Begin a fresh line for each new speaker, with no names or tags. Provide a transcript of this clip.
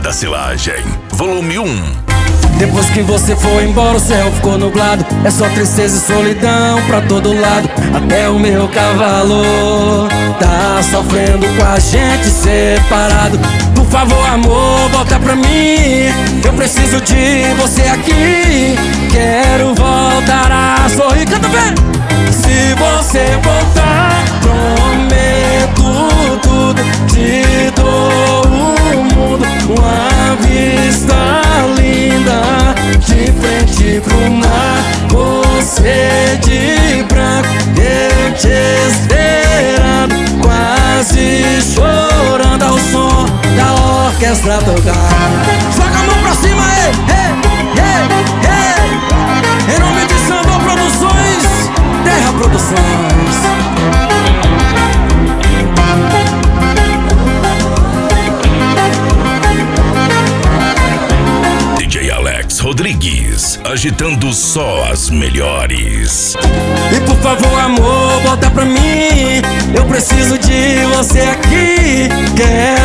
da Silagem, volume 1.
Depois que você foi embora, o céu ficou nublado. É só tristeza e solidão pra todo lado. Até o meu cavalo tá sofrendo com a gente separado. Por favor, amor, volta pra mim. Eu preciso de você aqui. Quero voltar a sorrir. Canta bem! Se você voltar, prometo tudo. Te dou o mundo, uma vista linda de frente pro mar. Você de branco, eu te esperando, quase chorando ao som da orquestra tocar. Joga a mão pra cima, ei, ei, ei, ei. Em nome de Samba Produções, Terra Produções.
DJ Alex Rodrigues, agitando só as melhores.
E por favor, amor, volta pra mim. Eu preciso de você aqui.